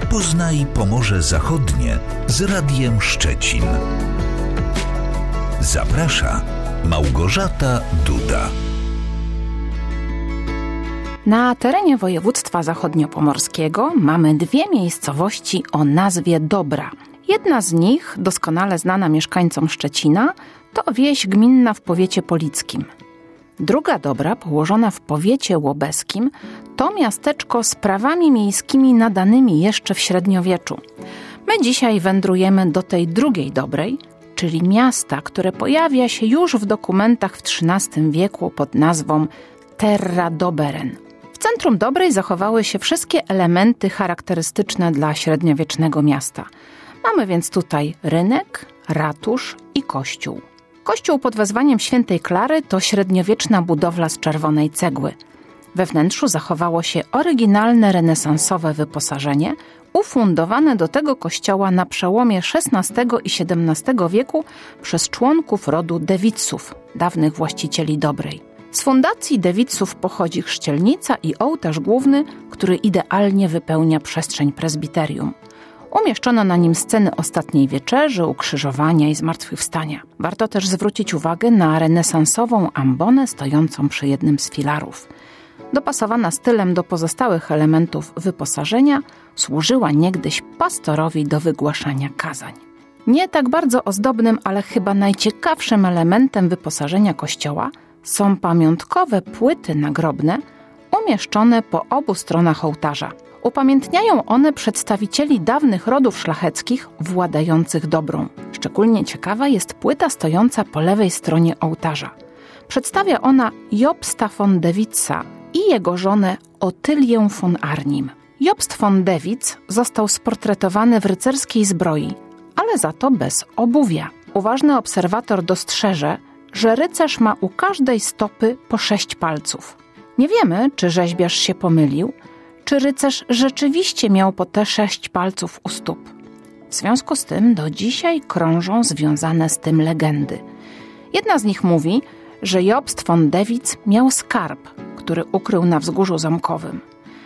Poznaj Pomorze Zachodnie z Radiem Szczecin. Zaprasza Małgorzata Duda. Na terenie województwa zachodniopomorskiego mamy dwie miejscowości o nazwie Dobra. Jedna z nich, doskonale znana mieszkańcom Szczecina, to wieś gminna w powiecie polickim. Druga Dobra, położona w powiecie łobeskim, to miasteczko z prawami miejskimi nadanymi jeszcze w średniowieczu. My dzisiaj wędrujemy do tej drugiej Dobrej, czyli miasta, które pojawia się już w dokumentach w XIII wieku pod nazwą Terra Doberen. W centrum Dobrej zachowały się wszystkie elementy charakterystyczne dla średniowiecznego miasta. Mamy więc tutaj rynek, ratusz i kościół. Kościół pod wezwaniem Świętej Klary to średniowieczna budowla z czerwonej cegły. We wnętrzu zachowało się oryginalne renesansowe wyposażenie, ufundowane do tego kościoła na przełomie XVI i XVII wieku przez członków rodu Dewitzów, dawnych właścicieli Dobrej. Z fundacji Dewitzów pochodzi chrzcielnica i ołtarz główny, który idealnie wypełnia przestrzeń prezbiterium. Umieszczono na nim sceny Ostatniej Wieczerzy, ukrzyżowania i zmartwychwstania. Warto też zwrócić uwagę na renesansową ambonę stojącą przy jednym z filarów. Dopasowana stylem do pozostałych elementów wyposażenia, służyła niegdyś pastorowi do wygłaszania kazań. Nie tak bardzo ozdobnym, ale chyba najciekawszym elementem wyposażenia kościoła są pamiątkowe płyty nagrobne umieszczone po obu stronach ołtarza. Upamiętniają one przedstawicieli dawnych rodów szlacheckich władających Dobrą. Szczególnie ciekawa jest płyta stojąca po lewej stronie ołtarza. Przedstawia ona Jobsta von Dewitza i jego żonę Otylię von Arnim. Jobst von Dewitz został sportretowany w rycerskiej zbroi, ale za to bez obuwia. Uważny obserwator dostrzeże, że rycerz ma u każdej stopy po 6 palców. Nie wiemy, czy rzeźbiarz się pomylił, czy rycerz rzeczywiście miał po te 6 palców u stóp. W związku z tym do dzisiaj krążą związane z tym legendy. Jedna z nich mówi, że Jobst von Dewitz miał skarb, który ukrył na wzgórzu zamkowym,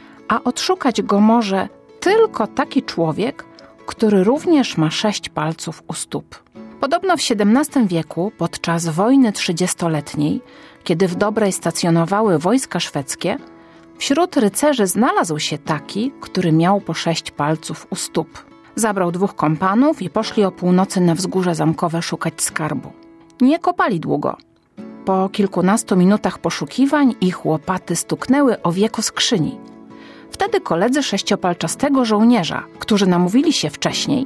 a odszukać go może tylko taki człowiek, który również ma 6 palców u stóp. Podobno w XVII wieku, podczas wojny 30-letniej, kiedy w Dobrej stacjonowały wojska szwedzkie, wśród rycerzy znalazł się taki, który miał po 6 palców u stóp. Zabrał 2 kompanów i poszli o północy na wzgórze zamkowe szukać skarbu. Nie kopali długo. Po kilkunastu minutach poszukiwań ich łopaty stuknęły o wieko skrzyni. Wtedy koledzy 6-palczastego żołnierza, którzy namówili się wcześniej,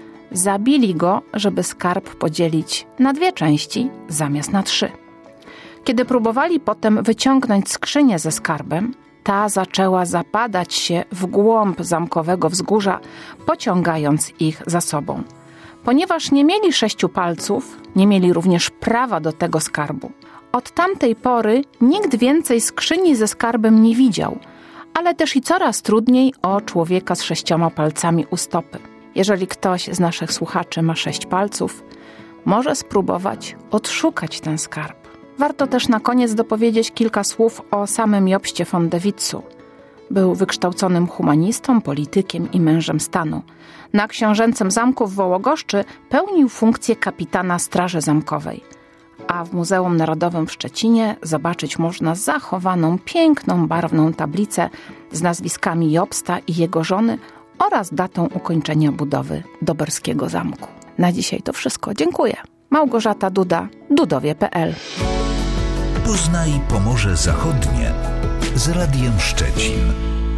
zabili go, żeby skarb podzielić na 2 części zamiast na 3. Kiedy próbowali potem wyciągnąć skrzynię ze skarbem, ta zaczęła zapadać się w głąb zamkowego wzgórza, pociągając ich za sobą. Ponieważ nie mieli 6 palców, nie mieli również prawa do tego skarbu. Od tamtej pory nikt więcej skrzyni ze skarbem nie widział, ale też i coraz trudniej o człowieka z 6 palcami u stopy. Jeżeli ktoś z naszych słuchaczy ma 6 palców, może spróbować odszukać ten skarb. Warto też na koniec dopowiedzieć kilka słów o samym Jobstie von Dewitzu. Był wykształconym humanistą, politykiem i mężem stanu. Na książęcym zamku w Wołogoszczy pełnił funkcję kapitana Straży Zamkowej. A w Muzeum Narodowym w Szczecinie zobaczyć można zachowaną, piękną, barwną tablicę z nazwiskami Jobsta i jego żony oraz datą ukończenia budowy Doberskiego Zamku. Na dzisiaj to wszystko. Dziękuję. Małgorzata Duda, dudowie.pl. Poznaj Pomorze Zachodnie z Radiem Szczecin.